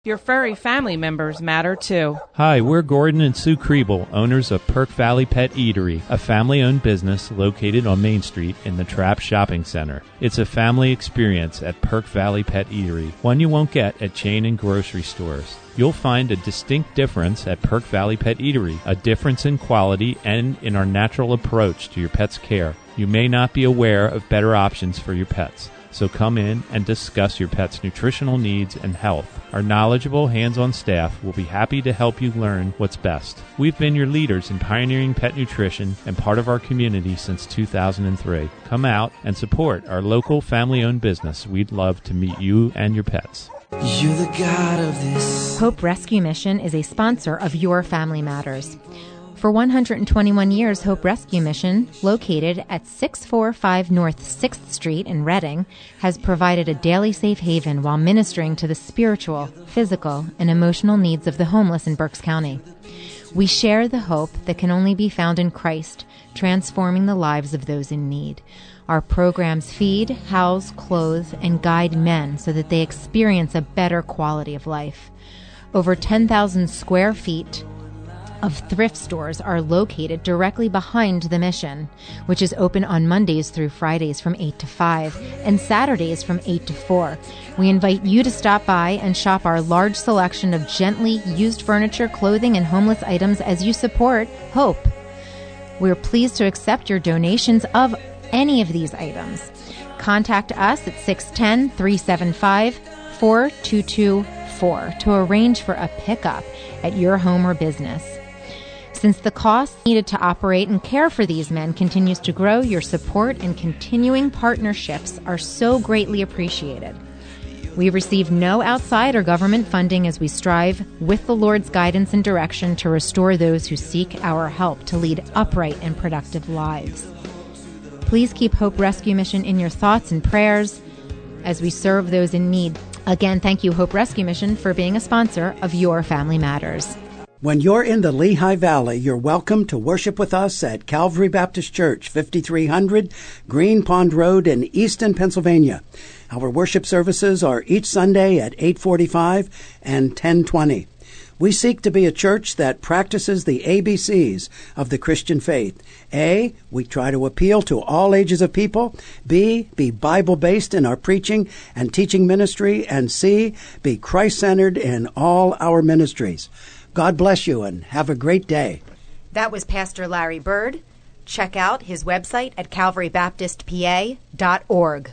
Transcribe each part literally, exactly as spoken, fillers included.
Your furry family members matter too. Hi, we're Gordon and Sue Kriebel, owners of Perk Valley Pet Eatery, a family-owned business located on Main Street in the Trapp Shopping Center. It's a family experience at Perk Valley Pet Eatery, one you won't get at chain and grocery stores. You'll find a distinct difference at Perk Valley Pet Eatery, a difference in quality and in our natural approach to your pet's care. You may not be aware of better options for your pets. So come in and discuss your pet's nutritional needs and health. Our knowledgeable, hands-on staff will be happy to help you learn what's best. We've been your leaders in pioneering pet nutrition and part of our community since two thousand three. Come out and support our local family-owned business. We'd love to meet you and your pets. You're the God of this. Hope Rescue Mission is a sponsor of Your Family Matters. For one hundred twenty-one years, Hope Rescue Mission, located at six forty-five North sixth Street in Reading, has provided a daily safe haven while ministering to the spiritual, physical, and emotional needs of the homeless in Berks County. We share the hope that can only be found in Christ, transforming the lives of those in need. Our programs feed, house, clothe, and guide men so that they experience a better quality of life. Over ten thousand square feet of thrift stores are located directly behind the mission, which is open on Mondays through Fridays from eight to five and Saturdays from eight to four. We invite you to stop by and shop our large selection of gently used furniture, clothing, and homeless items as you support Hope. We're pleased to accept your donations of any of these items. Contact us at six one zero, three seven five, four two two four to arrange for a pickup at your home or business. Since the cost needed to operate and care for these men continues to grow, your support and continuing partnerships are so greatly appreciated. We receive no outside or government funding as we strive, with the Lord's guidance and direction, to restore those who seek our help to lead upright and productive lives. Please keep Hope Rescue Mission in your thoughts and prayers as we serve those in need. Again, thank you, Hope Rescue Mission, for being a sponsor of Your Family Matters. When you're in the Lehigh Valley, you're welcome to worship with us at Calvary Baptist Church, fifty-three hundred Green Pond Road in Easton, Pennsylvania. Our worship services are each Sunday at eight forty-five and ten twenty. We seek to be a church that practices the A B Cs of the Christian faith. A, we try to appeal to all ages of people. B, be Bible-based in our preaching and teaching ministry. And C, be Christ-centered in all our ministries. God bless you and have a great day. That was Pastor Larry Bird. Check out his website at calvary baptist p a dot org.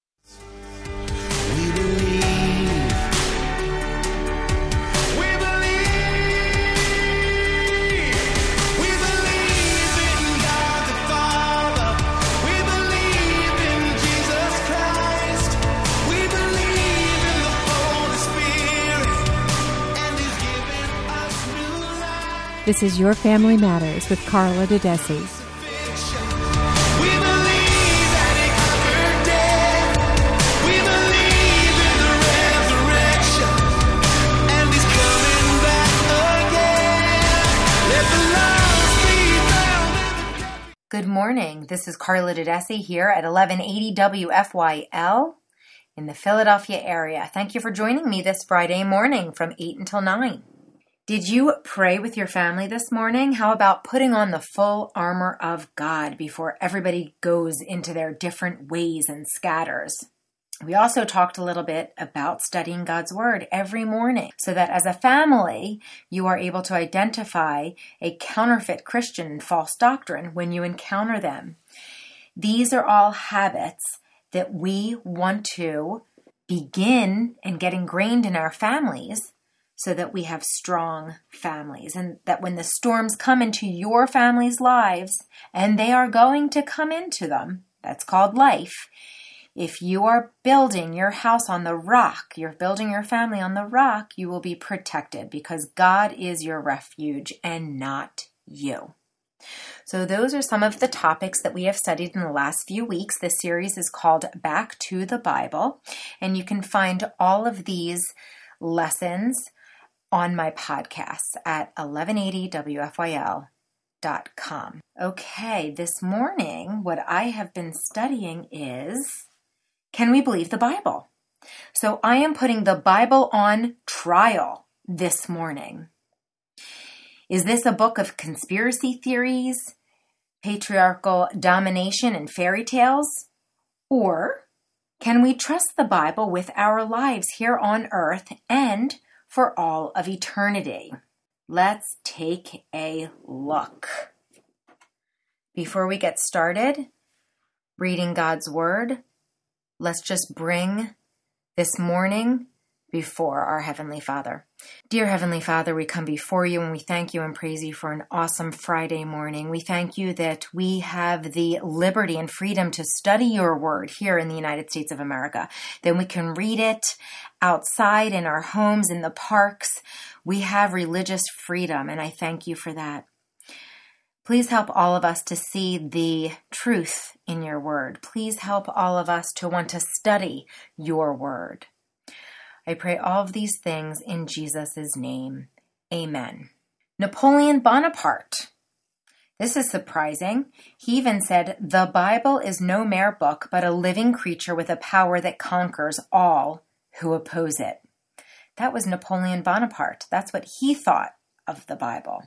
We believe. We believe. We believe in God the Father. We believe in Jesus Christ. We believe in the Holy Spirit. And He's given us new life. This is Your Family Matters with Carla Dedesi. We believe that He conquered death. We believe in the resurrection, and He's coming back again. Let the lost be found in the grave. Good morning. This is Carla Dedesi here at eleven eighty W F Y L in the Philadelphia area. Thank you for joining me this Friday morning from eight until nine. Did you pray with your family this morning? How about putting on the full armor of God before everybody goes into their different ways and scatters? We also talked a little bit about studying God's Word every morning so that as a family, you are able to identify a counterfeit Christian and false doctrine when you encounter them. These are all habits that we want to begin and get ingrained in our families so that we have strong families, and that when the storms come into your family's lives, and they are going to come into them, that's called life. If you are building your house on the rock, you're building your family on the rock, you will be protected because God is your refuge and not you. So those are some of the topics that we have studied in the last few weeks. This series is called Back to the Bible, and you can find all of these lessons on my podcast at eleven eighty W F Y L dot com. Okay, this morning, what I have been studying is, can we believe the Bible? So I am putting the Bible on trial this morning. Is this a book of conspiracy theories, patriarchal domination, and fairy tales? Or can we trust the Bible with our lives here on earth and for all of eternity? Let's take a look. Before we get started reading God's Word, let's just bring this morning before our Heavenly Father. Dear Heavenly Father, we come before you and we thank you and praise you for an awesome Friday morning. We thank you that we have the liberty and freedom to study your word here in the United States of America. Then we can read it outside in our homes, in the parks. We have religious freedom, and I thank you for that. Please help all of us to see the truth in your word. Please help all of us to want to study your word. I pray all of these things in Jesus' name. Amen. Napoleon Bonaparte. This is surprising. He even said, "The Bible is no mere book, but a living creature with a power that conquers all who oppose it." That was Napoleon Bonaparte. That's what he thought of the Bible.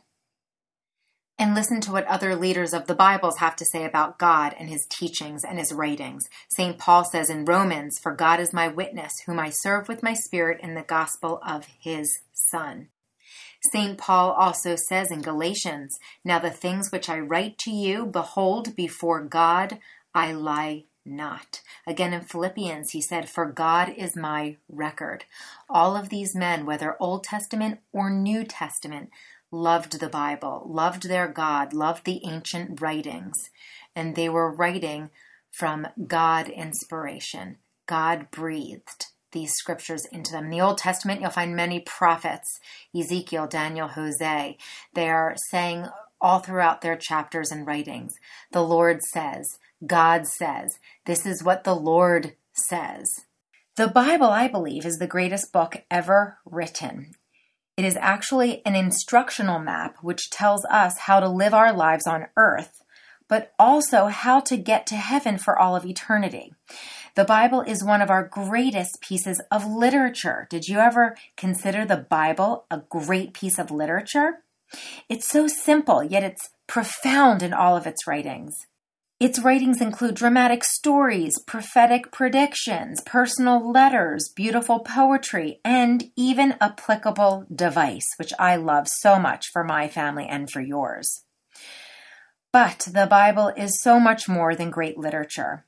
And listen to what other leaders of the Bibles have to say about God and his teachings and his writings. Saint Paul says in Romans, "For God is my witness, whom I serve with my spirit in the gospel of his Son." Saint Paul also says in Galatians, "Now the things which I write to you, behold, before God I lie not." Again in Philippians, he said, "For God is my record." All of these men, whether Old Testament or New Testament, loved the Bible, loved their God, loved the ancient writings, and they were writing from God inspiration. God breathed these scriptures into them. In the Old Testament, you'll find many prophets, Ezekiel, Daniel, Hosea. They are saying all throughout their chapters and writings, the Lord says, God says, this is what the Lord says. The Bible, I believe, is the greatest book ever written. It is actually an instructional map which tells us how to live our lives on earth, but also how to get to heaven for all of eternity. The Bible is one of our greatest pieces of literature. Did you ever consider the Bible a great piece of literature? It's so simple, yet it's profound in all of its writings. Its writings include dramatic stories, prophetic predictions, personal letters, beautiful poetry, and even applicable advice, which I love so much for my family and for yours. But the Bible is so much more than great literature,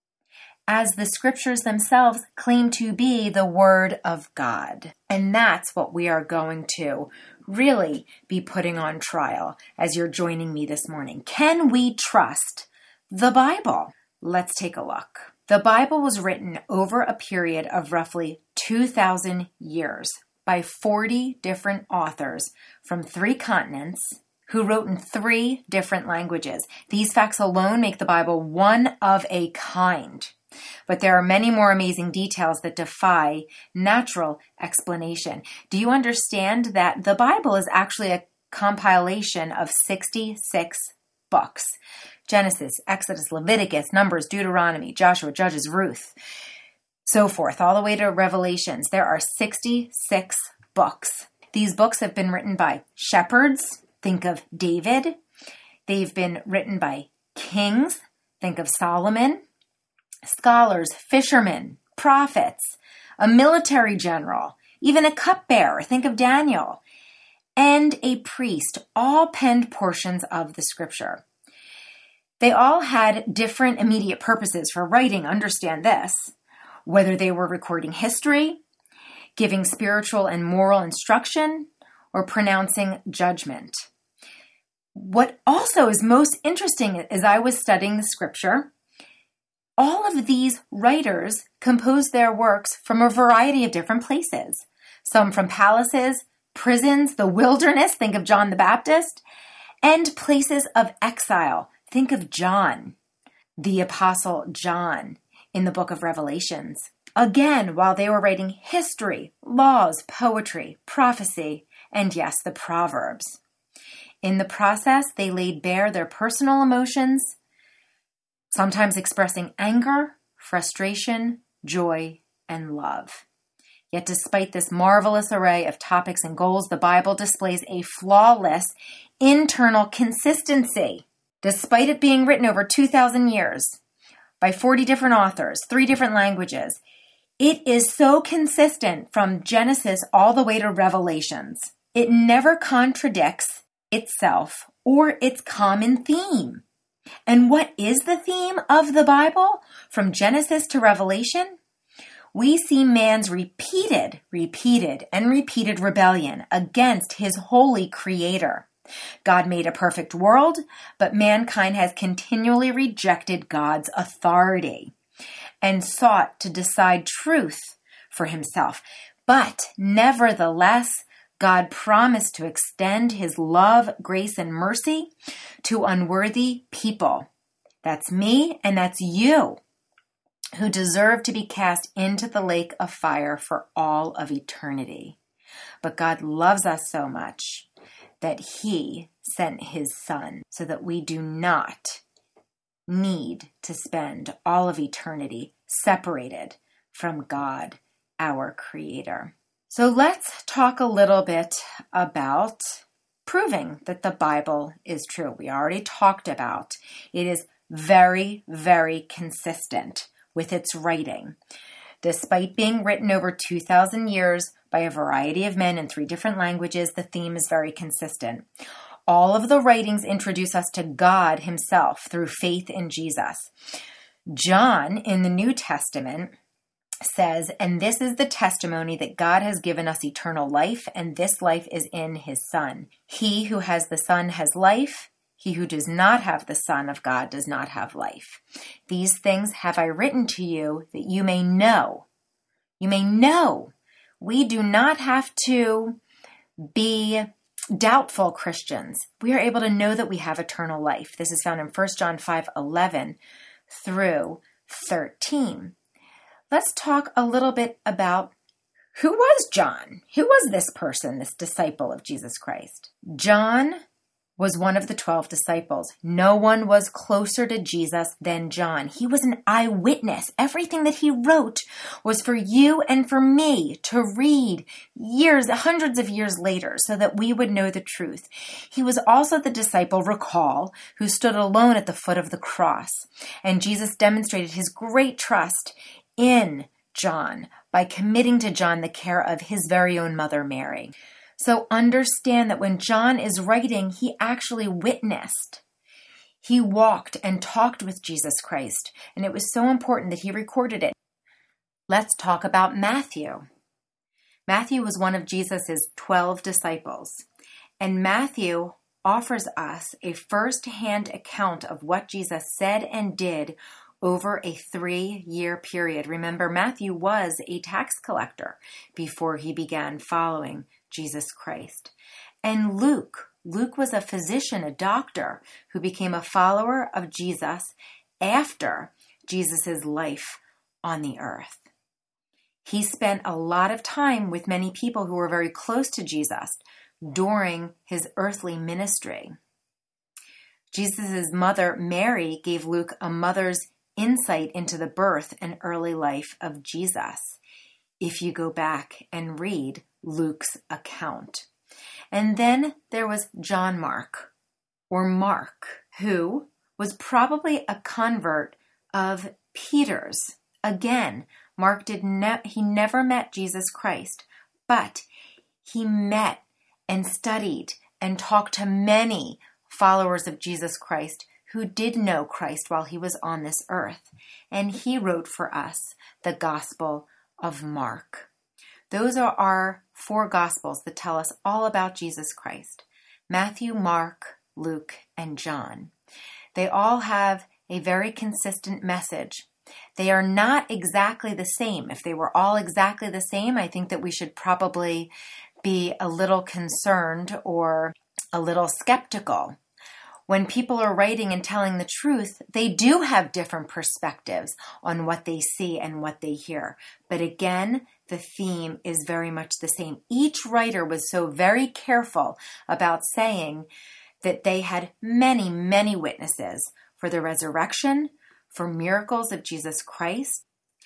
as the scriptures themselves claim to be the Word of God. And that's what we are going to really be putting on trial as you're joining me this morning. Can we trust the Bible? Let's take a look. The Bible was written over a period of roughly two thousand years by forty different authors from three continents who wrote in three different languages. These facts alone make the Bible one of a kind. But there are many more amazing details that defy natural explanation. Do you understand that the Bible is actually a compilation of sixty-six books? Genesis, Exodus, Leviticus, Numbers, Deuteronomy, Joshua, Judges, Ruth, so forth, all the way to Revelations. There are sixty-six books. These books have been written by shepherds. Think of David. They've been written by kings. Think of Solomon. Scholars, fishermen, prophets, a military general, even a cupbearer. Think of Daniel. And a priest, all penned portions of the scripture. They all had different immediate purposes for writing, understand this, whether they were recording history, giving spiritual and moral instruction, or pronouncing judgment. What also is most interesting as I was studying the scripture, all of these writers composed their works from a variety of different places. Some from palaces, prisons, the wilderness, think of John the Baptist, and places of exile. Think of John, the Apostle John, in the book of Revelations. Again, while they were writing history, laws, poetry, prophecy, and yes, the Proverbs. In the process, they laid bare their personal emotions, sometimes expressing anger, frustration, joy, and love. Yet despite this marvelous array of topics and goals, the Bible displays a flawless internal consistency. Despite it being written over two thousand years by forty different authors, three different languages, it is so consistent from Genesis all the way to Revelations. It never contradicts itself or its common theme. And what is the theme of the Bible from Genesis to Revelation? We see man's repeated, repeated, and repeated rebellion against his holy creator. God made a perfect world, but mankind has continually rejected God's authority and sought to decide truth for himself. But nevertheless, God promised to extend his love, grace, and mercy to unworthy people. That's me and that's you, who deserve to be cast into the lake of fire for all of eternity. But God loves us so much that he sent his son so that we do not need to spend all of eternity separated from God, our creator. So let's talk a little bit about proving that the Bible is true. We already talked about it is very, very consistent with its writing. Despite being written over two thousand years by a variety of men in three different languages, the theme is very consistent. All of the writings introduce us to God himself through faith in Jesus. John in the New Testament says, "And this is the testimony that God has given us eternal life, and this life is in his Son. He who has the Son has life. He who does not have the Son of God does not have life. These things have I written to you that you may know." You may know. We do not have to be doubtful Christians. We are able to know that we have eternal life. This is found in First John five eleven through thirteen. Let's talk a little bit about who was John? Who was this person, this disciple of Jesus Christ? John was one of the twelve disciples. No one was closer to Jesus than John. He was an eyewitness. Everything that he wrote was for you and for me to read years, hundreds of years later, so that we would know the truth. He was also the disciple, recall, who stood alone at the foot of the cross. And Jesus demonstrated his great trust in John by committing to John the care of his very own mother, Mary. So understand that when John is writing, he actually witnessed. He walked and talked with Jesus Christ, and it was so important that he recorded it. Let's talk about Matthew. Matthew was one of Jesus's twelve disciples, and Matthew offers us a first-hand account of what Jesus said and did over a three-year period. Remember, Matthew was a tax collector before he began following Jesus Christ. And Luke, Luke was a physician, a doctor, who became a follower of Jesus after Jesus' life on the earth. He spent a lot of time with many people who were very close to Jesus during his earthly ministry. Jesus' mother, Mary, gave Luke a mother's insight into the birth and early life of Jesus, if you go back and read Luke's account. And then there was John Mark, or Mark, who was probably a convert of Peter's. Again, Mark did ne- he never met Jesus Christ, but he met and studied and talked to many followers of Jesus Christ who did know Christ while he was on this earth. And he wrote for us the Gospel of Mark. Those are our four Gospels that tell us all about Jesus Christ: Matthew, Mark, Luke, and John. They all have a very consistent message. They are not exactly the same. If they were all exactly the same, I think that we should probably be a little concerned or a little skeptical. When people are writing and telling the truth, they do have different perspectives on what they see and what they hear. But again, the theme is very much the same. Each writer was so very careful about saying that they had many, many witnesses for the resurrection, for miracles of Jesus Christ.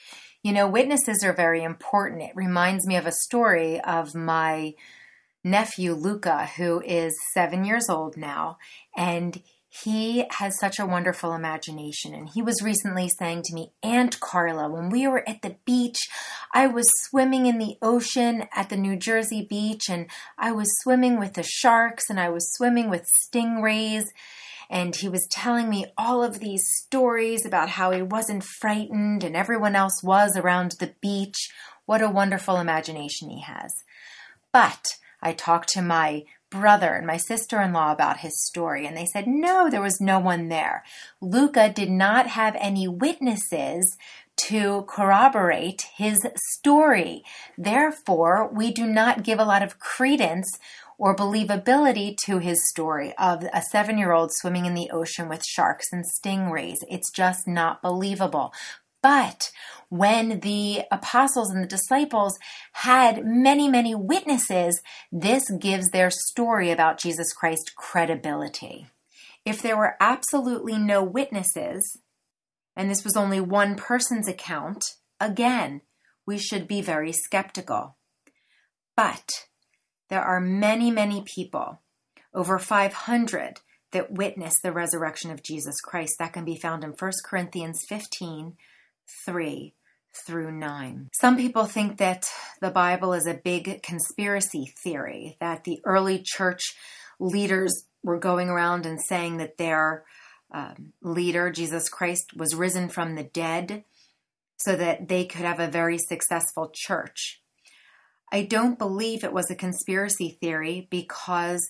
You know, witnesses are very important. It reminds me of a story of my nephew, Luca, who is seven years old now, and he has such a wonderful imagination. And he was recently saying to me, Aunt Carla, when we were at the beach, I was swimming in the ocean at the New Jersey beach, and I was swimming with the sharks, and I was swimming with stingrays. And he was telling me all of these stories about how he wasn't frightened and everyone else was around the beach. What a wonderful imagination he has. But I talked to my brother and my sister-in-law about his story, and they said, no, there was no one there. Luca did not have any witnesses to corroborate his story. Therefore, we do not give a lot of credence or believability to his story of a seven-year-old swimming in the ocean with sharks and stingrays. It's just not believable. But when the apostles and the disciples had many, many witnesses, this gives their story about Jesus Christ credibility. If there were absolutely no witnesses, and this was only one person's account, again, we should be very skeptical. But there are many, many people, over five hundred, that witness the resurrection of Jesus Christ. That can be found in First Corinthians fifteen, three through nine. Some people think that the Bible is a big conspiracy theory, that the early church leaders were going around and saying that their um, leader, Jesus Christ, was risen from the dead so that they could have a very successful church. I don't believe it was a conspiracy theory because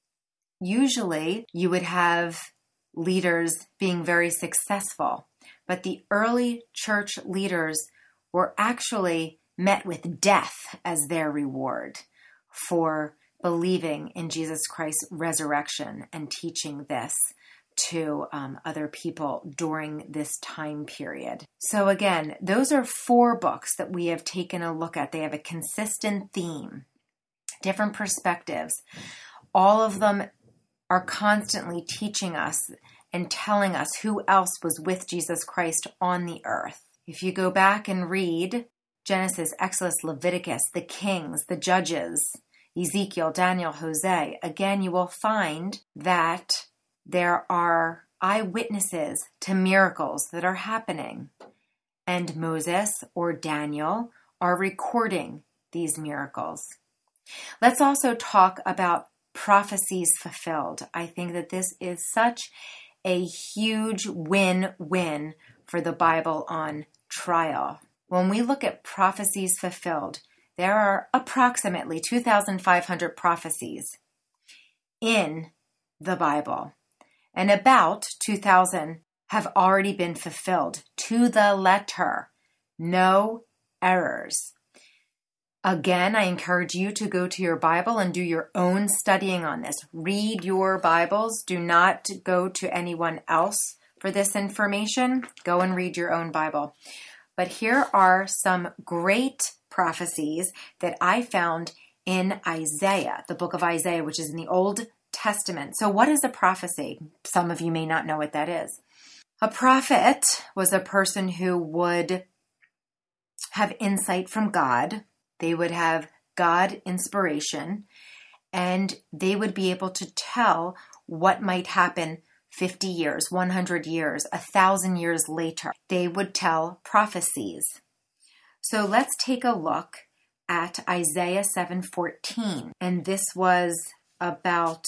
usually you would have leaders being very successful. But the early church leaders were actually met with death as their reward for believing in Jesus Christ's resurrection and teaching this to um, other people during this time period. So again, those are four books that we have taken a look at. They have a consistent theme, different perspectives. All of them are constantly teaching us and telling us who else was with Jesus Christ on the earth. If you go back and read Genesis, Exodus, Leviticus, the Kings, the Judges, Ezekiel, Daniel, Hosea, again, you will find that there are eyewitnesses to miracles that are happening. And Moses or Daniel are recording these miracles. Let's also talk about prophecies fulfilled. I think that this is such a huge win-win for the Bible on trial. When we look at prophecies fulfilled, there are approximately two thousand five hundred prophecies in the Bible, and about two thousand have already been fulfilled to the letter. No errors. Again, I encourage you to go to your Bible and do your own studying on this. Read your Bibles. Do not go to anyone else for this information. Go and read your own Bible. But here are some great prophecies that I found in Isaiah, the book of Isaiah, which is in the Old Testament. So what is a prophecy? Some of you may not know what that is. A prophet was a person who would have insight from God. They would have God inspiration, and they would be able to tell what might happen fifty years, one hundred years, one thousand years later. They would tell prophecies. So let's take a look at Isaiah seven fourteen, and this was about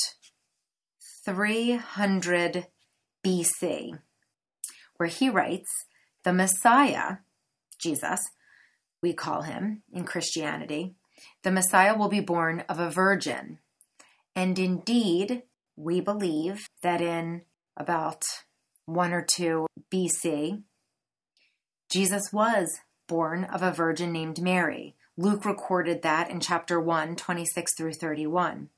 three hundred B C, where he writes, the Messiah, Jesus, we call him in Christianity, the Messiah will be born of a virgin. And indeed, we believe that in about one or two B C, Jesus was born of a virgin named Mary. Luke recorded that in chapter one, twenty-six through thirty-one.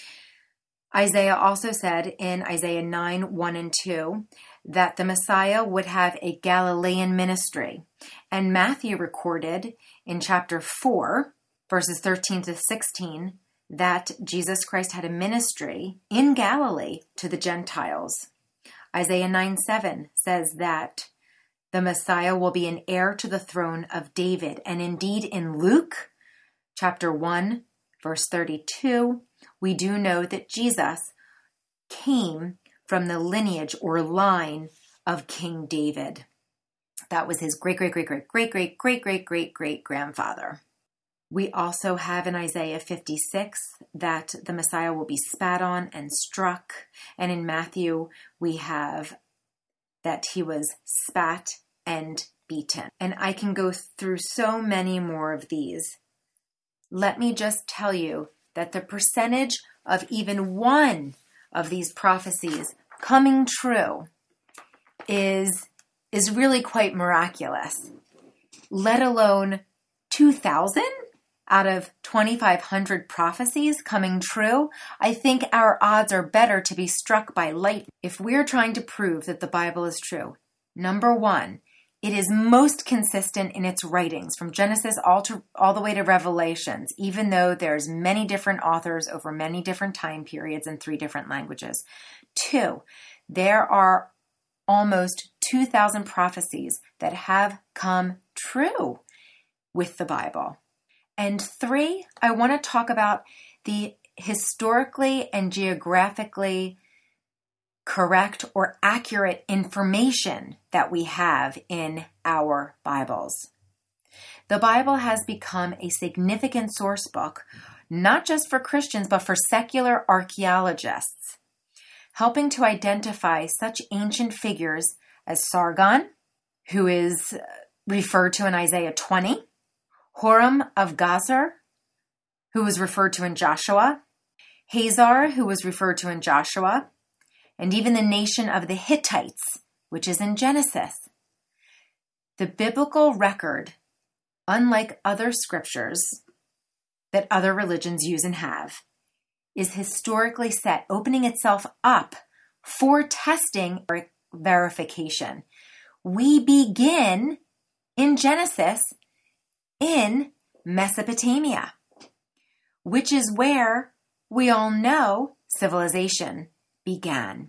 Isaiah also said in Isaiah nine, one and two, that the Messiah would have a Galilean ministry. And Matthew recorded in chapter four, verses thirteen to sixteen, that Jesus Christ had a ministry in Galilee to the Gentiles. Isaiah nine seven says that the Messiah will be an heir to the throne of David. And indeed, in Luke chapter one, verse thirty-two, we do know that Jesus came from the lineage or line of King David. That was his great, great, great, great, great, great, great, great, great, great grandfather. We also have in Isaiah fifty-six that the Messiah will be spat on and struck. And in Matthew, we have that he was spat and beaten. And I can go through so many more of these. Let me just tell you that the percentage of even one of these prophecies coming true is, is really quite miraculous, let alone two thousand out of twenty-five hundred prophecies coming true. I think our odds are better to be struck by lightning if we're trying to prove that the Bible is true. Number one, it is most consistent in its writings from Genesis all to all the way to Revelations, even though there's many different authors over many different time periods in three different languages. Two, there are almost two thousand prophecies that have come true with the Bible. And three, I want to talk about the historically and geographically correct or accurate information that we have in our Bibles. The Bible has become a significant source book, not just for Christians, but for secular archaeologists, helping to identify such ancient figures as Sargon, who is referred to in Isaiah twenty, Horam of Gazer, who was referred to in Joshua, Hazar, who was referred to in Joshua, and even the nation of the Hittites, which is in Genesis. The biblical record, unlike other scriptures that other religions use and have, is historically set, opening itself up for testing or verification. We begin in Genesis in Mesopotamia, which is where we all know civilization began.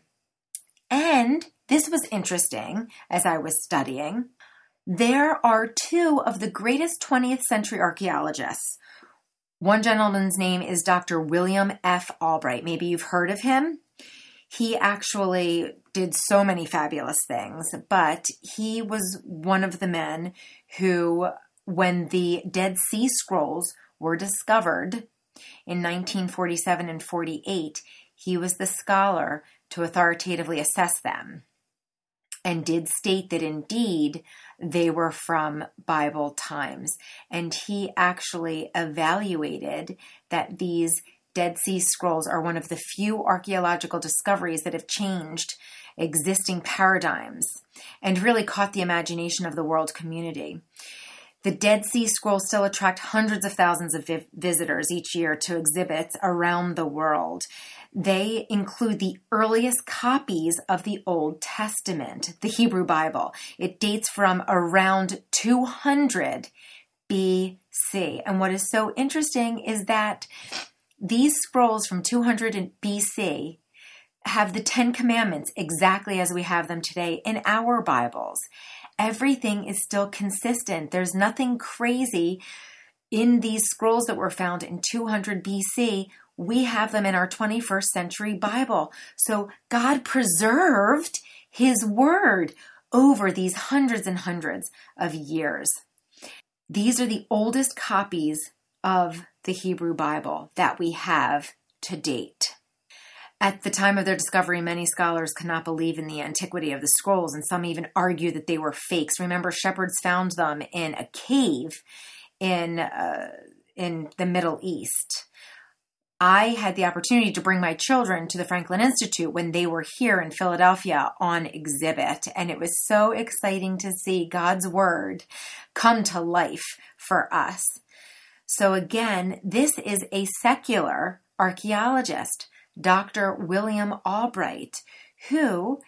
And this was interesting as I was studying. There are two of the greatest twentieth century archaeologists. One gentleman's name is Doctor William F. Albright. Maybe you've heard of him. He actually did so many fabulous things, but he was one of the men who, when the Dead Sea Scrolls were discovered in nineteen forty-seven and forty-eight, he was the scholar to authoritatively assess them and did state that indeed they were from Bible times. And he actually evaluated that these Dead Sea Scrolls are one of the few archaeological discoveries that have changed existing paradigms and really caught the imagination of the world community. The Dead Sea Scrolls still attract hundreds of thousands of vi- visitors each year to exhibits around the world. They include the earliest copies of the Old Testament, the Hebrew Bible. It dates from around two hundred B C. And what is so interesting is that these scrolls from two hundred B C have the Ten Commandments exactly as we have them today in our Bibles. Everything is still consistent. There's nothing crazy in these scrolls that were found in two hundred B C. We have them in our twenty-first century Bible. So God preserved his word over these hundreds and hundreds of years. These are the oldest copies of the Hebrew Bible that we have to date. At the time of their discovery, many scholars could not believe in the antiquity of the scrolls, and some even argue that they were fakes. Remember, shepherds found them in a cave in uh, in the Middle East. I had the opportunity to bring my children to the Franklin Institute when they were here in Philadelphia on exhibit, and it was so exciting to see God's word come to life for us. So again, this is a secular archaeologist, Doctor William Albright, who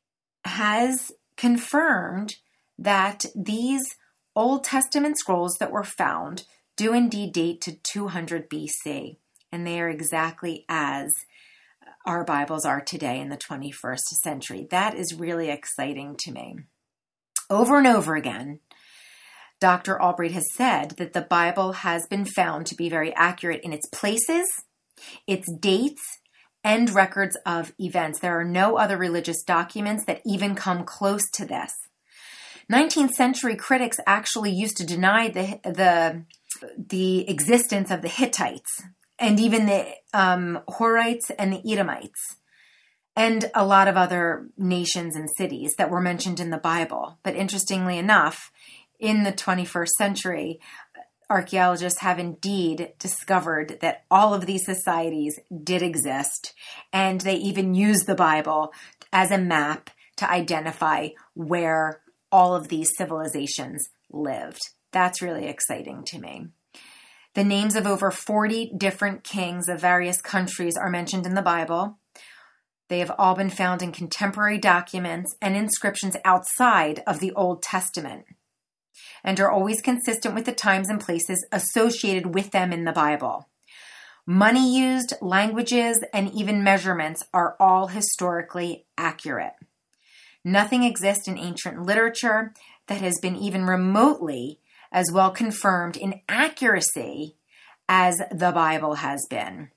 has confirmed that these Old Testament scrolls that were found do indeed date to two hundred B C, and they are exactly as our Bibles are today in the twenty-first century. That is really exciting to me. Over and over again, Doctor Albright has said that the Bible has been found to be very accurate in its places, its dates, and records of events. There are no other religious documents that even come close to this. nineteenth century critics actually used to deny the the, the existence of the Hittites and even the um, Horites and the Edomites and a lot of other nations and cities that were mentioned in the Bible. But interestingly enough, in the twenty-first century, archaeologists have indeed discovered that all of these societies did exist, and they even use the Bible as a map to identify where all of these civilizations lived. That's really exciting to me. The names of over forty different kings of various countries are mentioned in the Bible. They have all been found in contemporary documents and inscriptions outside of the Old Testament, and are always consistent with the times and places associated with them in the Bible. Money used, languages, and even measurements are all historically accurate. Nothing exists in ancient literature that has been even remotely as well confirmed in accuracy as the Bible has been.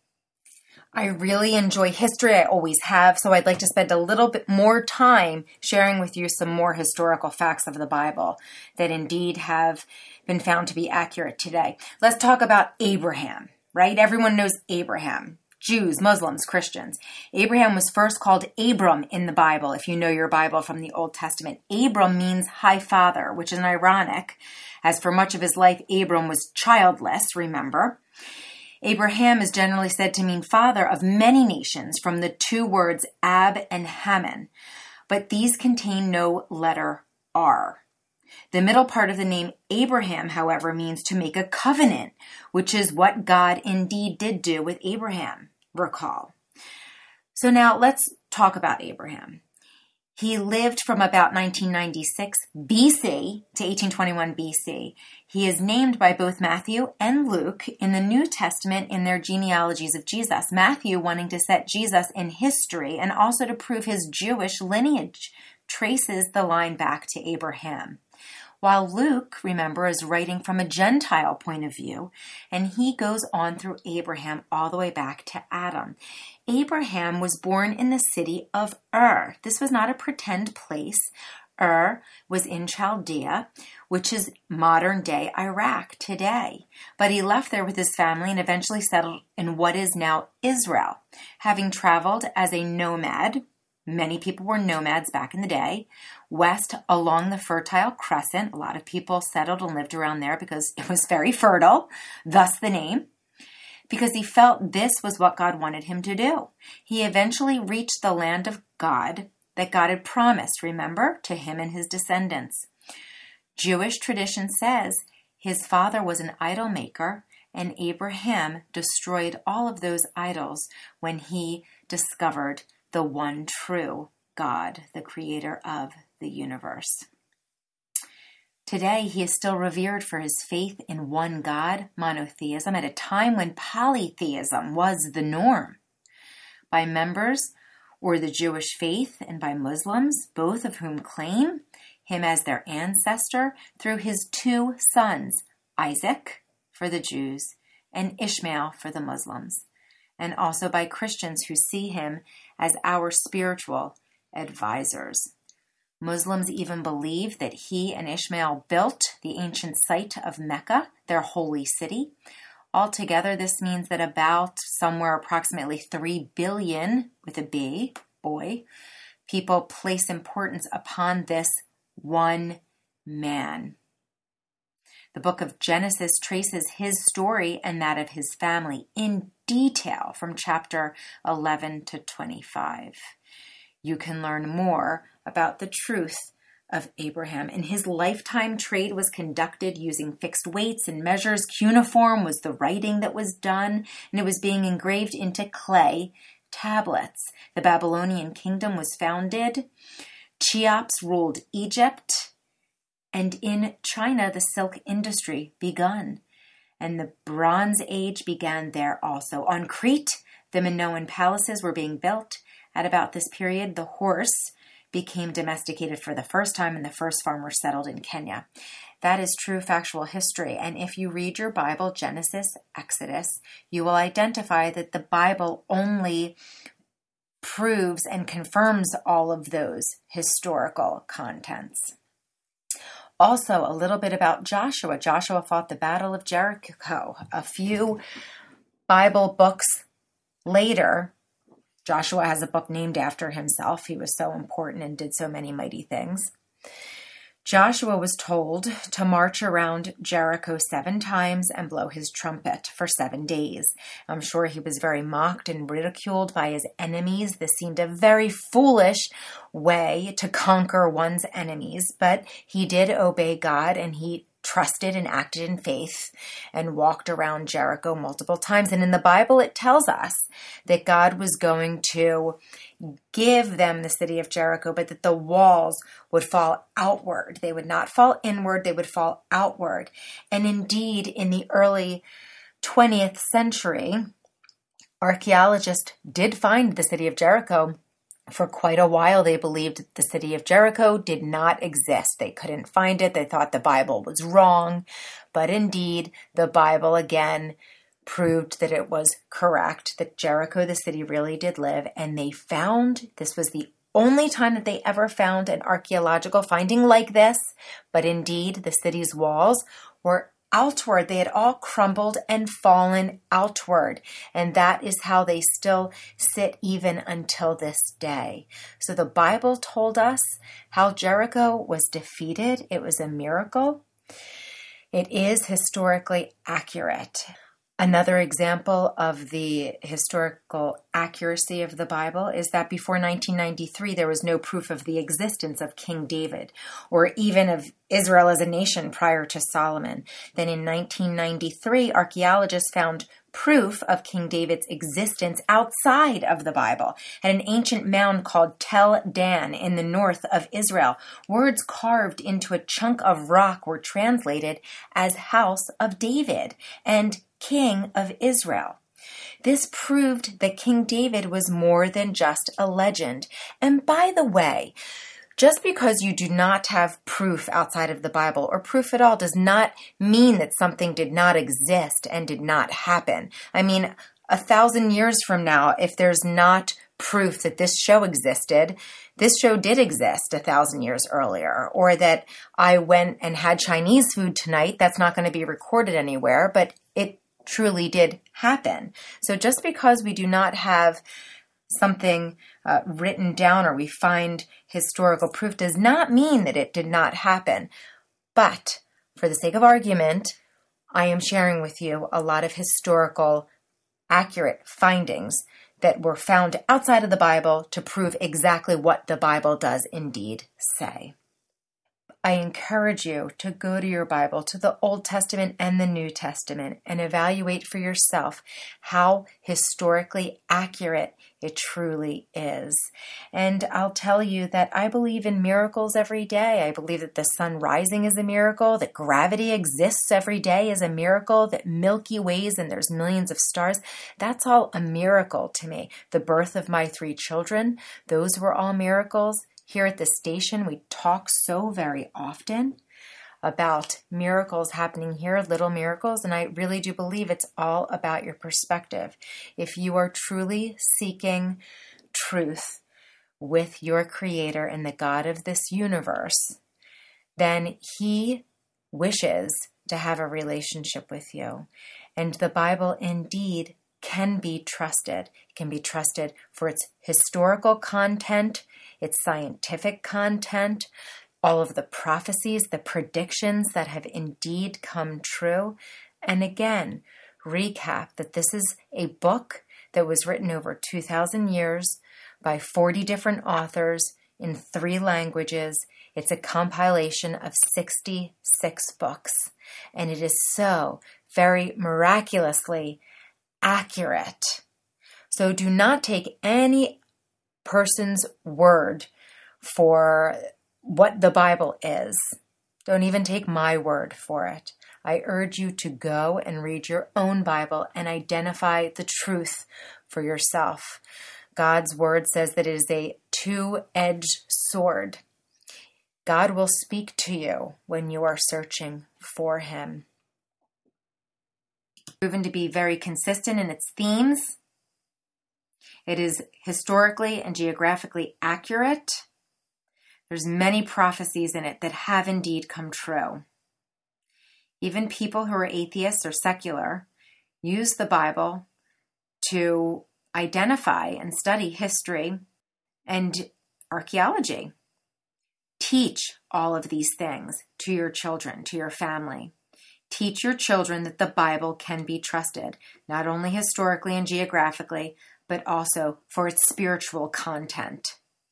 I really enjoy history. I always have, so I'd like to spend a little bit more time sharing with you some more historical facts of the Bible that indeed have been found to be accurate today. Let's talk about Abraham, right? Everyone knows Abraham. Jews, Muslims, Christians. Abraham was first called Abram in the Bible, if you know your Bible from the Old Testament. Abram means high father, which is ironic, as for much of his life, Abram was childless, remember? Abraham is generally said to mean father of many nations from the two words Ab and Haman, but these contain no letter R. The middle part of the name Abraham, however, means to make a covenant, which is what God indeed did do with Abraham, recall. So now let's talk about Abraham. He lived from about nineteen ninety-six B C to eighteen twenty-one B C. He is named by both Matthew and Luke in the New Testament in their genealogies of Jesus. Matthew wanting to set Jesus in history and also to prove his Jewish lineage traces the line back to Abraham. While Luke, remember, is writing from a Gentile point of view, and he goes on through Abraham all the way back to Adam. Abraham was born in the city of Ur. This was not a pretend place. Ur was in Chaldea, which is modern-day Iraq today. But he left there with his family and eventually settled in what is now Israel, having traveled as a nomad. Many people were nomads back in the day. West along the Fertile Crescent. A lot of people settled and lived around there because it was very fertile, thus the name. Because he felt this was what God wanted him to do. He eventually reached the land of God that God had promised, remember, to him and his descendants. Jewish tradition says his father was an idol maker, and Abraham destroyed all of those idols when he discovered the one true God, the creator of the universe. Today, he is still revered for his faith in one God, monotheism, at a time when polytheism was the norm. By members or the Jewish faith and by Muslims, both of whom claim him as their ancestor through his two sons, Isaac for the Jews and Ishmael for the Muslims, and also by Christians who see him as our spiritual advisors. Muslims even believe that he and Ishmael built the ancient site of Mecca, their holy city. Altogether, this means that about somewhere approximately three billion, with a B, boy, people place importance upon this one man. The book of Genesis traces his story and that of his family in detail from chapter eleven to twenty-five. You can learn more about the truth of Abraham. In his lifetime, trade was conducted using fixed weights and measures. Cuneiform was the writing that was done, and it was being engraved into clay tablets. The Babylonian kingdom was founded. Cheops ruled Egypt. And in China, the silk industry begun. And the Bronze Age began there also. On Crete, the Minoan palaces were being built. At about this period, the horse became domesticated for the first time and the first farmers settled in Kenya. That is true factual history. And if you read your Bible, Genesis, Exodus, you will identify that the Bible only proves and confirms all of those historical contents. Also, a little bit about Joshua. Joshua fought the Battle of Jericho. A few Bible books later, Joshua has a book named after himself. He was so important and did so many mighty things. Joshua was told to march around Jericho seven times and blow his trumpet for seven days. I'm sure he was very mocked and ridiculed by his enemies. This seemed a very foolish way to conquer one's enemies, but he did obey God, and he trusted and acted in faith and walked around Jericho multiple times. And in the Bible, it tells us that God was going to give them the city of Jericho, but that the walls would fall outward. They would not fall inward, they would fall outward. And indeed, in the early twentieth century, archaeologists did find the city of Jericho. For quite a while, they believed that the city of Jericho did not exist. They couldn't find it. They thought the Bible was wrong. But indeed, the Bible again proved that it was correct, that Jericho, the city, really did live. And they found, this was the only time that they ever found an archaeological finding like this. But indeed, the city's walls were outward. They had all crumbled and fallen outward. And that is how they still sit even until this day. So the Bible told us how Jericho was defeated. It was a miracle. It is historically accurate. Another example of the historical accuracy of the Bible is that before nineteen ninety-three, there was no proof of the existence of King David or even of Israel as a nation prior to Solomon. Then in nineteen ninety-three, archaeologists found proof of King David's existence outside of the Bible at an ancient mound called Tel Dan in the north of Israel. Words carved into a chunk of rock were translated as House of David and King of Israel. This proved that King David was more than just a legend. And by the way, just because you do not have proof outside of the Bible or proof at all does not mean that something did not exist and did not happen. I mean, a thousand years from now, if there's not proof that this show existed, this show did exist a thousand years earlier, or that I went and had Chinese food tonight, that's not going to be recorded anywhere, but it truly did happen. So just because we do not have something uh, written down or we find historical proof does not mean that it did not happen. But for the sake of argument, I am sharing with you a lot of historical accurate findings that were found outside of the Bible to prove exactly what the Bible does indeed say. I encourage you to go to your Bible, to the Old Testament and the New Testament, and evaluate for yourself how historically accurate it truly is. And I'll tell you that I believe in miracles every day. I believe that the sun rising is a miracle, that gravity exists every day is a miracle, that Milky Ways and there's millions of stars. That's all a miracle to me. The birth of my three children, those were all miracles. Here at the station, we talk so very often about miracles happening here, little miracles, and I really do believe it's all about your perspective. If you are truly seeking truth with your Creator and the God of this universe, then He wishes to have a relationship with you. And the Bible indeed can be trusted. It can be trusted for its historical content, its scientific content, all of the prophecies, the predictions that have indeed come true. And again, recap that this is a book that was written over two thousand years by forty different authors in three languages. It's a compilation of sixty-six books, and it is so very miraculously accurate. So do not take any person's word for what the Bible is. Don't even take my word for it. I urge you to go and read your own Bible and identify the truth for yourself. God's word says that it is a two-edged sword. God will speak to you when you are searching for him. Proven to be very consistent in its themes. It is historically and geographically accurate. There's many prophecies in it that have indeed come true. Even people who are atheists or secular use the Bible to identify and study history and archaeology. Teach all of these things to your children, to your family. Teach your children that the Bible can be trusted, not only historically and geographically, but also for its spiritual content.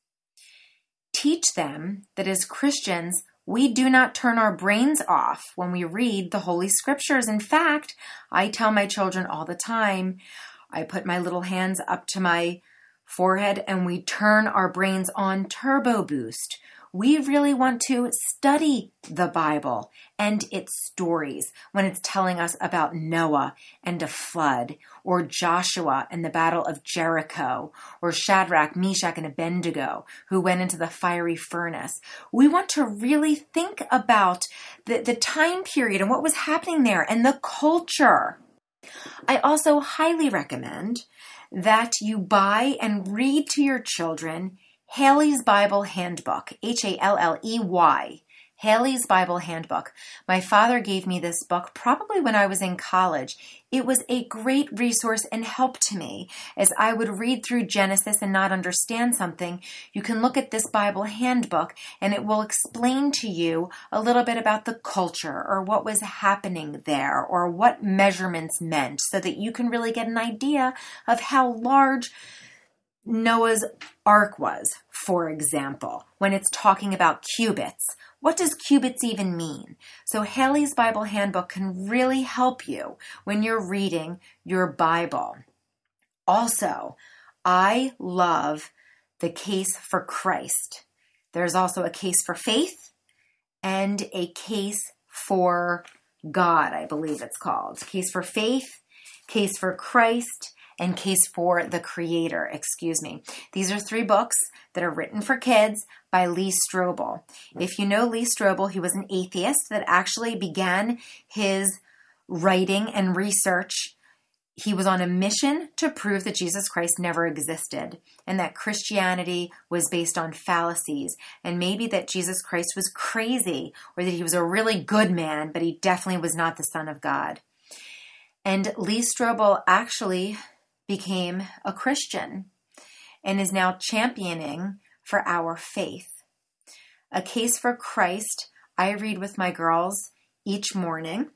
Teach them that as Christians, we do not turn our brains off when we read the Holy Scriptures. In fact, I tell my children all the time, I put my little hands up to my forehead and we turn our brains on turbo boost. We really want to study the Bible and its stories when it's telling us about Noah and a flood, or Joshua and the Battle of Jericho, or Shadrach, Meshach, and Abednego, who went into the fiery furnace. We want to really think about the, the time period and what was happening there and the culture. I also highly recommend that you buy and read to your children Halley's Bible Handbook, H A L L E Y, Halley's Bible Handbook. My father gave me this book probably when I was in college. It was a great resource and help to me as I would read through Genesis and not understand something. You can look at this Bible handbook and it will explain to you a little bit about the culture or what was happening there or what measurements meant so that you can really get an idea of how large Noah's Ark was, for example, when it's talking about cubits. What does cubits even mean? So Halley's Bible Handbook can really help you when you're reading your Bible. Also, I love the Case for Christ. There's also a Case for Faith and a Case for God, I believe it's called. Case for Faith, Case for Christ, and Case for the Creator, excuse me. These are three books that are written for kids by Lee Strobel. If you know Lee Strobel, he was an atheist that actually began his writing and research. He was on a mission to prove that Jesus Christ never existed and that Christianity was based on fallacies and maybe that Jesus Christ was crazy or that he was a really good man, but he definitely was not the Son of God. And Lee Strobel actually became a Christian and is now championing for our faith. A Case for Christ, I read with my girls each morning,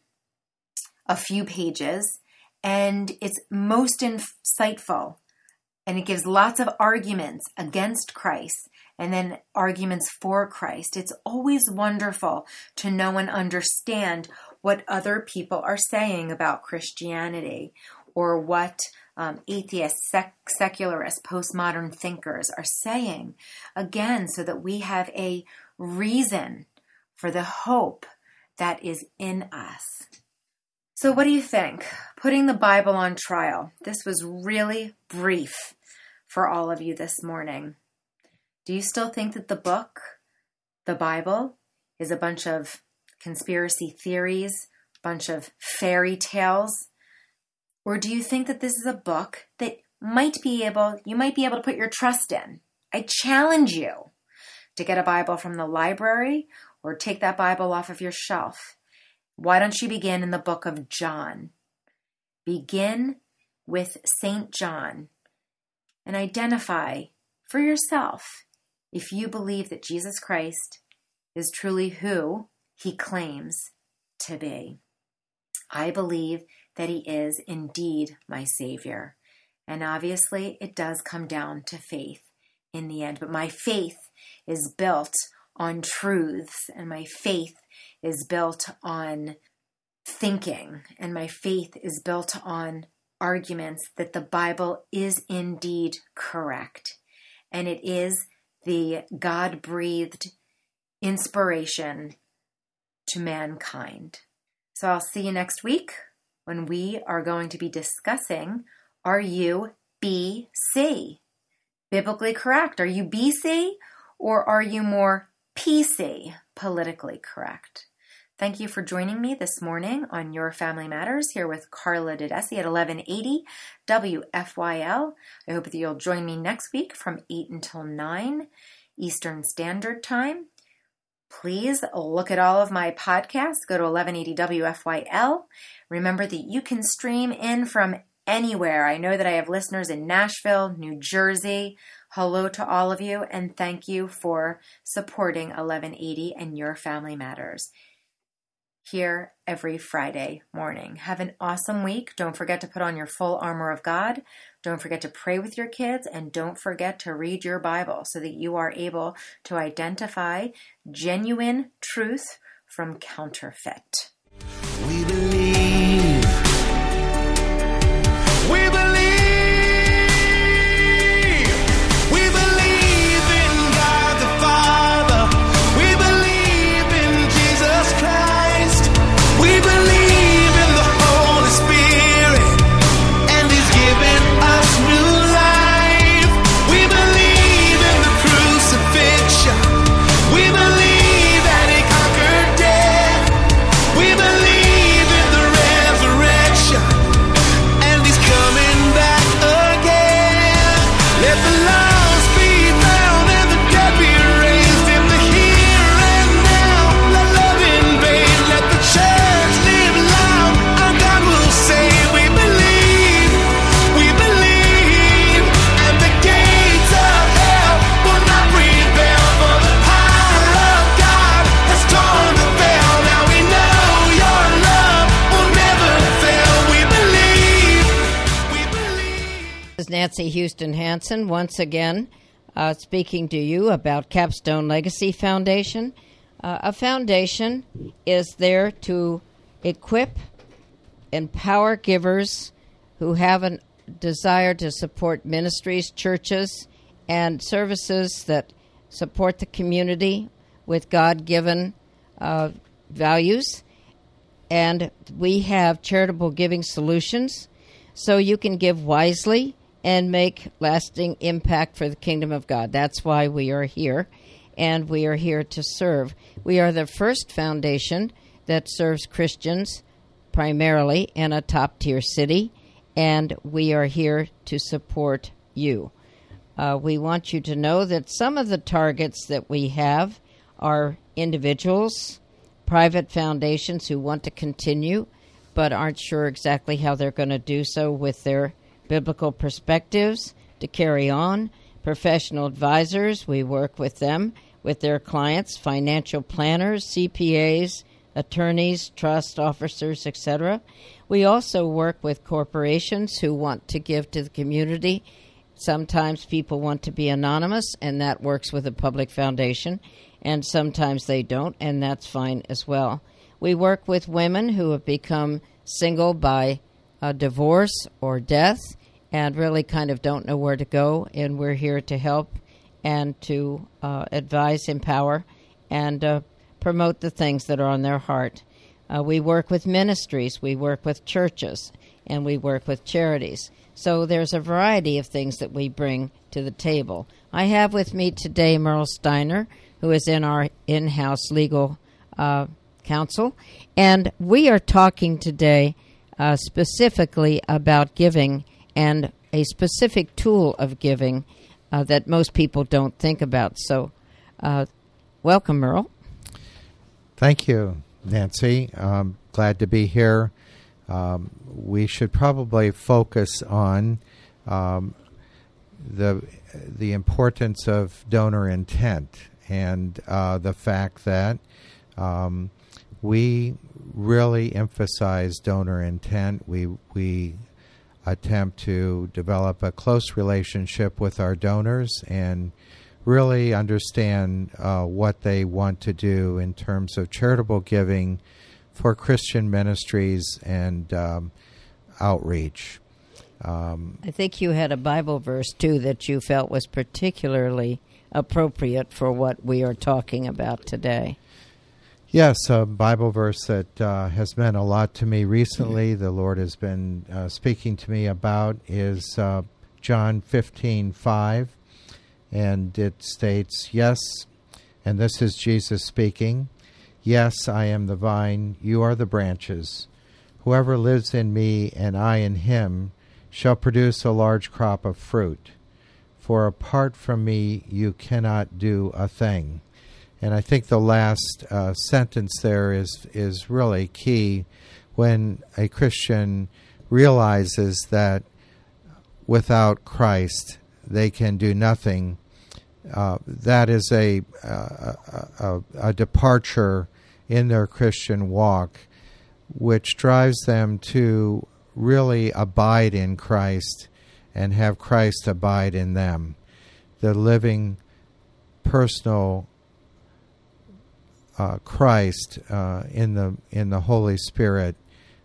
a few pages, and it's most insightful. And it gives lots of arguments against Christ and then arguments for Christ. It's always wonderful to know and understand what other people are saying about Christianity or what um, atheists, sec- secularists, postmodern thinkers are saying. Again, so that we have a reason for the hope that is in us. So what do you think? Putting the Bible on trial. This was really brief for all of you this morning. Do you still think that the book, the Bible, is a bunch of conspiracy theories, a bunch of fairy tales? Or do you think that this is a book that might be able, you might be able to put your trust in? I challenge you to get a Bible from the library or take that Bible off of your shelf. Why don't you begin in the book of John? Begin with Saint John and identify for yourself if you believe that Jesus Christ is truly who he claims to be. I believe that he is indeed my Savior. And obviously, it does come down to faith in the end. But my faith is built on truths, and my faith is built on thinking, and my faith is built on arguments that the Bible is indeed correct. And it is the God-breathed inspiration to mankind. So I'll see you next week when we are going to be discussing, are you B C? biblically correct? Are you B C or are you more P C, politically correct? Thank you for joining me this morning on Your Family Matters here with Carla Didesi at eleven eighty W F Y L. I hope that you'll join me next week from eight until nine Eastern Standard Time. Please look at all of my podcasts. Go to eleven eighty W F Y L. Remember that you can stream in from anywhere. I know that I have listeners in Nashville, New Jersey. Hello to all of you, and thank you for supporting eleven eighty and Your Family Matters here every Friday morning. Have an awesome week. Don't forget to put on your full armor of God. Don't forget to pray with your kids, and don't forget to read your Bible so that you are able to identify genuine truth from counterfeit. We believe. We believe. We believe in God the Father. We believe in Jesus Christ. We believe in the Holy Spirit, and He's given us new life. We believe in the crucifixion. We believe that He conquered death. We believe in the resurrection, and He's coming back again. Let the lost be found and the dead be raised in the here and now. Let love invade, let the church live loud. Our God will save. We believe, we believe, and the gates of hell will not prevail. For the power of God has torn the veil. Now we know your love will never fail. We believe, we believe. This is Nancy Houston Hansen once again uh, speaking to you about Capstone Legacy Foundation. Uh, a foundation is there to equip, empower givers who have a desire to support ministries, churches, and services that support the community with God-given uh, values. And we have charitable giving solutions so you can give wisely and make lasting impact for the kingdom of God. That's why we are here, and we are here to serve. We are the first foundation that serves Christians primarily in a top-tier city, and we are here to support you. Uh, we want you to know that some of the targets that we have are individuals, private foundations who want to continue but aren't sure exactly how they're going to do so with their biblical perspectives to carry on. Professional advisors, we work with them, with their clients, financial planners, C P As, attorneys, trust officers, et cetera. We also work with corporations who want to give to the community. Sometimes people want to be anonymous, and that works with a public foundation, and sometimes they don't, and that's fine as well. We work with women who have become single by uh, divorce or death and really kind of don't know where to go, and we're here to help and to uh, advise, empower, and uh, promote the things that are on their heart. Uh, we work with ministries, we work with churches, and we work with charities. So there's a variety of things that we bring to the table. I have with me today Merle Steiner, who is in our in-house legal uh, counsel, and we are talking today uh, specifically about giving and a specific tool of giving uh, that most people don't think about. So uh, welcome, Merle. Thank you, Nancy. Um, glad to be here. Um, we should probably focus on um, the the importance of donor intent and uh, the fact that um, we really emphasize donor intent. We we attempt to develop a close relationship with our donors and really understand uh, what they want to do in terms of charitable giving for Christian ministries and um, outreach. Um, I think you had a Bible verse, too, that you felt was particularly appropriate for what we are talking about today. Yes, a Bible verse that uh, has meant a lot to me recently, the Lord has been uh, speaking to me about, is uh, John fifteen five. And it states, yes, and this is Jesus speaking, yes, I am the vine, you are the branches. Whoever lives in me and I in him shall produce a large crop of fruit. For apart from me you cannot do a thing. And I think the last uh, sentence there is is really key when a Christian realizes that without Christ they can do nothing. Uh, that is a, a, a, a departure in their Christian walk, which drives them to really abide in Christ and have Christ abide in them. The living, personal uh, Christ uh, in the in the Holy Spirit,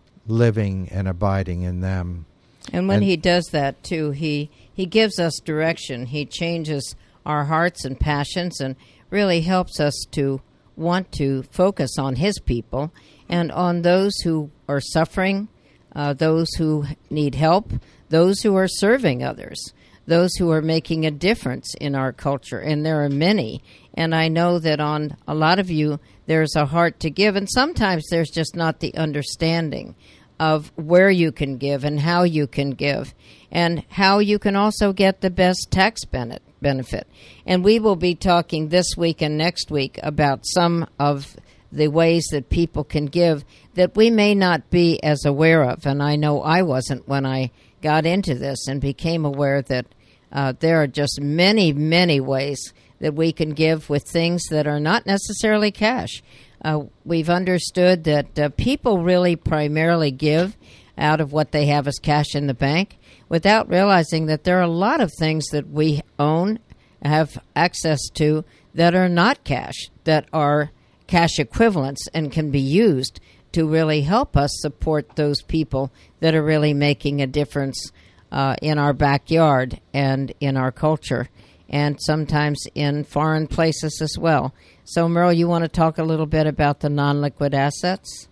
living and abiding in them. And when and, he does that too, he he gives us direction. He changes our hearts and passions and really helps us to want to focus on his people and on those who are suffering, uh, those who need help, those who are serving others, those who are making a difference in our culture. And there are many. And I know that on a lot of you, there's a heart to give. And sometimes there's just not the understanding of where you can give and how you can give and how you can also get the best tax benefit. benefit. And we will be talking this week and next week about some of the ways that people can give that we may not be as aware of. And I know I wasn't when I got into this and became aware that uh, there are just many, many ways that we can give with things that are not necessarily cash. Uh, we've understood that uh, people really primarily give out of what they have as cash in the bank without realizing that there are a lot of things that we own, have access to, that are not cash, that are cash equivalents and can be used to really help us support those people that are really making a difference uh, in our backyard and in our culture, and sometimes in foreign places as well. So, Merle, you want to talk a little bit about the non-liquid assets?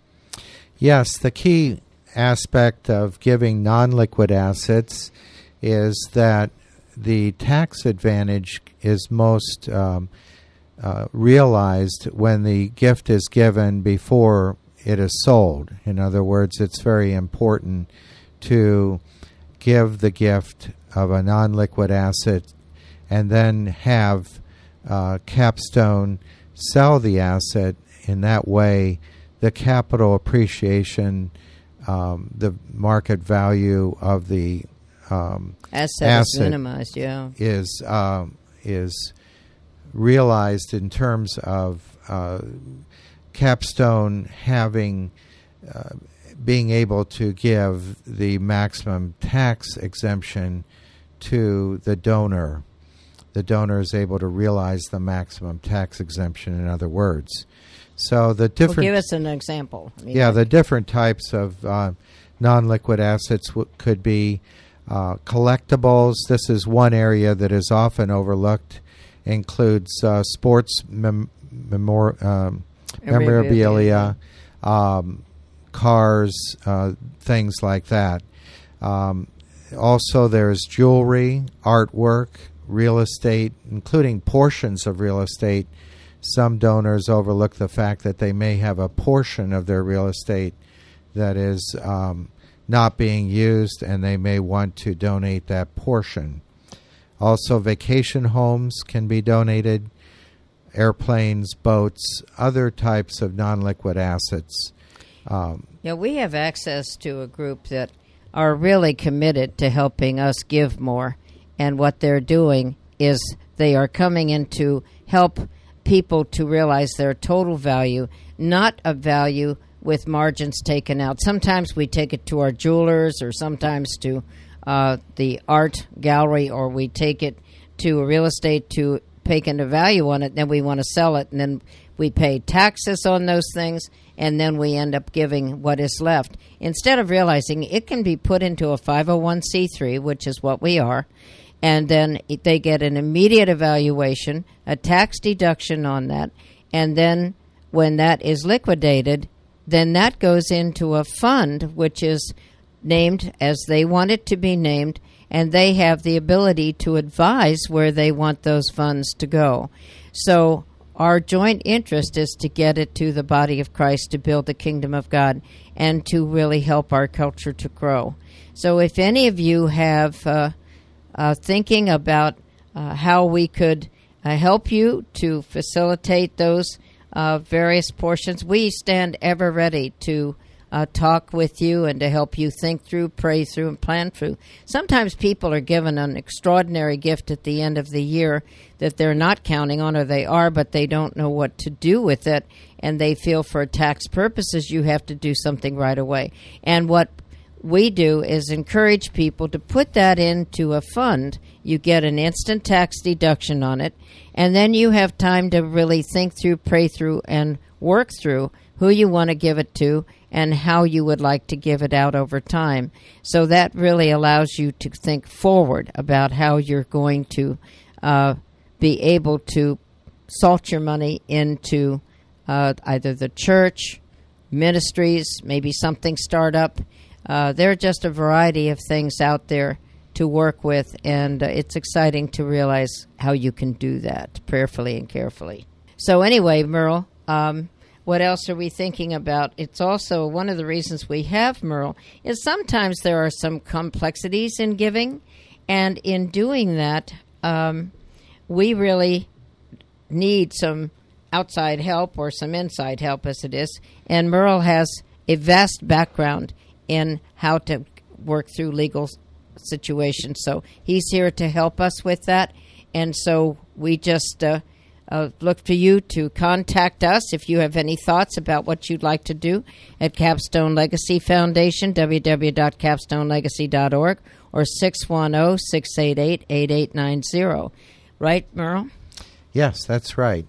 Yes, the key aspect of giving non-liquid assets is that the tax advantage is most um, uh, realized when the gift is given before it is sold. In other words, it's very important to give the gift of a non-liquid asset and then have uh, Capstone sell the asset. In that way, the capital appreciation, um, the market value of the um, asset, asset is minimized, yeah. is um, is realized in terms of uh, Capstone having uh, being able to give the maximum tax exemption to the donor. The donor is able to realize the maximum tax exemption, in other words. So the different... Well, give us an example. I mean, yeah, the different types of uh, non-liquid assets w- could be uh, collectibles. This is one area that is often overlooked. Includes uh, sports mem- memor- um, memorabilia, um, cars, uh, things like that. Um, also, there's jewelry, artwork, real estate, including portions of real estate. Some donors overlook the fact that they may have a portion of their real estate that is um, not being used, and they may want to donate that portion. Also, vacation homes can be donated, airplanes, boats, other types of non-liquid assets. Um, yeah, we have access to a group that are really committed to helping us give more. And what they're doing is they are coming in to help people to realize their total value, not a value with margins taken out. Sometimes we take it to our jewelers, or sometimes to uh, the art gallery, or we take it to a real estate to take into value on it, then we want to sell it, and then we pay taxes on those things, and then we end up giving what is left. Instead of realizing it can be put into a five oh one c three, which is what we are, and then they get an immediate evaluation, a tax deduction on that, and then when that is liquidated, then that goes into a fund, which is named as they want it to be named, and they have the ability to advise where they want those funds to go. So our joint interest is to get it to the body of Christ, to build the kingdom of God, and to really help our culture to grow. So if any of you have uh, uh, thinking about uh, how we could uh, help you to facilitate those uh, various portions, we stand ever ready to Uh, talk with you and to help you think through, pray through, and plan through. Sometimes people are given an extraordinary gift at the end of the year that they're not counting on, or they are, but they don't know what to do with it, and they feel for tax purposes you have to do something right away. And what we do is encourage people to put that into a fund. You get an instant tax deduction on it, and then you have time to really think through, pray through, and work through who you want to give it to and how you would like to give it out over time. So that really allows you to think forward about how you're going to uh, be able to salt your money into uh, either the church, ministries, maybe something startup. Uh, there are just a variety of things out there to work with, and uh, it's exciting to realize how you can do that prayerfully and carefully. So anyway, Merle, um, what else are we thinking about? It's also one of the reasons we have Merle is sometimes there are some complexities in giving, and in doing that, um, we really need some outside help or some inside help, as it is. And Merle has a vast background in how to work through legal situations, so he's here to help us with that. And so we just Uh, Uh, look for you to contact us if you have any thoughts about what you'd like to do at Capstone Legacy Foundation, w w w dot capstone legacy dot org, or six one zero, six eight eight, eight eight nine zero. Right, Merle? Yes, that's right.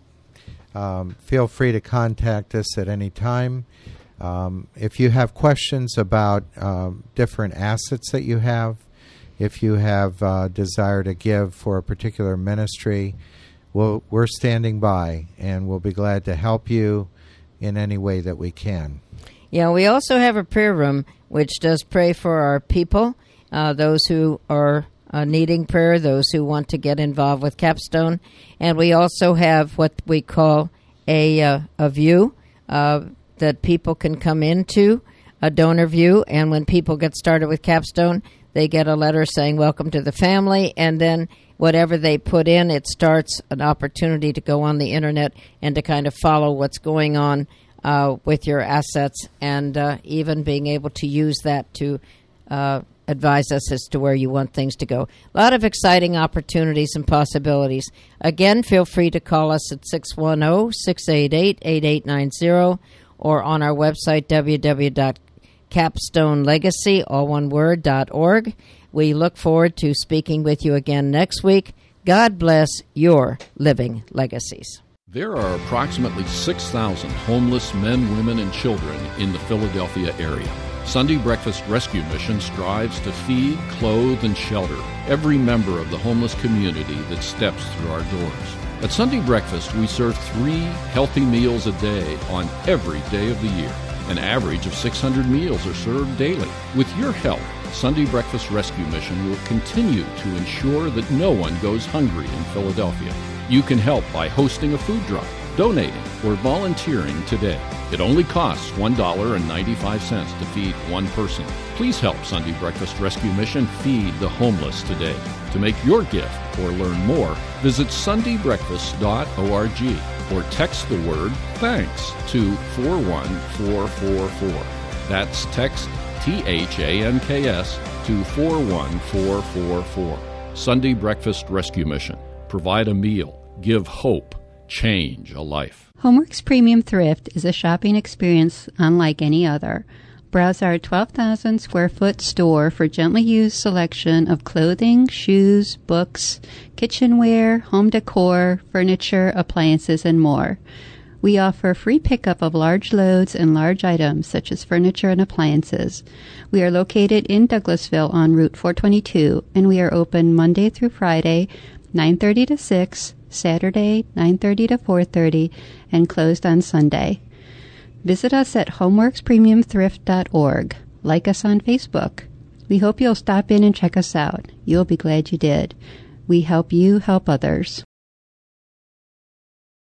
Um, feel free to contact us at any time. Um, if you have questions about um, different assets that you have, if you have uh, desire to give for a particular ministry, We'll, we're standing by, and we'll be glad to help you in any way that we can. Yeah, we also have a prayer room which does pray for our people, uh, those who are uh, needing prayer, those who want to get involved with Capstone. And we also have what we call a, uh, a view uh, that people can come into, a donor view. And when people get started with Capstone, they get a letter saying, welcome to the family, and then whatever they put in, it starts an opportunity to go on the internet and to kind of follow what's going on uh, with your assets, and uh, even being able to use that to uh, advise us as to where you want things to go. A lot of exciting opportunities and possibilities. Again, feel free to call us at six one zero, six eight eight, eight eight nine zero or on our website, w w w dot capstone legacy, all one word, dot org. We look forward to speaking with you again next week. God bless your living legacies. There are approximately six thousand homeless men, women, and children in the Philadelphia area. Sunday Breakfast Rescue Mission strives to feed, clothe, and shelter every member of the homeless community that steps through our doors. At Sunday Breakfast, we serve three healthy meals a day on every day of the year. An average of six hundred meals are served daily. With your help, Sunday Breakfast Rescue Mission will continue to ensure that no one goes hungry in Philadelphia. You can help by hosting a food drive, donating, or volunteering today. It only costs one dollar and ninety-five cents to feed one person. Please help Sunday Breakfast Rescue Mission feed the homeless today. To make your gift or learn more, visit sunday breakfast dot org or text the word THANKS to four one four four four. That's text T H A N K S to four one four four four. Sunday Breakfast Rescue Mission. Provide a meal. Give hope. Change a life. Homeworks Premium Thrift is a shopping experience unlike any other. Browse our twelve thousand square foot store for gently used selection of clothing, shoes, books, kitchenware, home decor, furniture, appliances, and more. We offer free pickup of large loads and large items such as furniture and appliances. We are located in Douglasville on Route four twenty-two, and we are open Monday through Friday, nine thirty to six, Saturday, nine thirty to four thirty, and closed on Sunday. Visit us at homeworks premium thrift dot org. Like us on Facebook. We hope you'll stop in and check us out. You'll be glad you did. We help you help others.